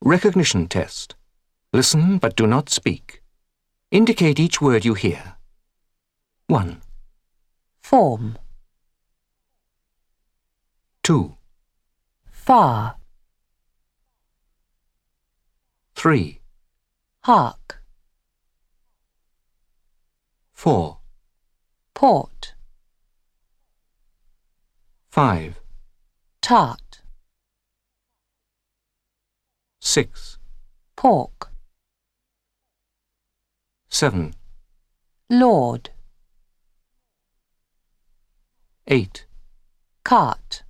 Recognition test. Listen but do not speak. Indicate each word you hear. 1, Form. 2, Far. 3, Hark. 4, Port. 5, Tart. 6, Pork. 7, Lord. 8, Cart.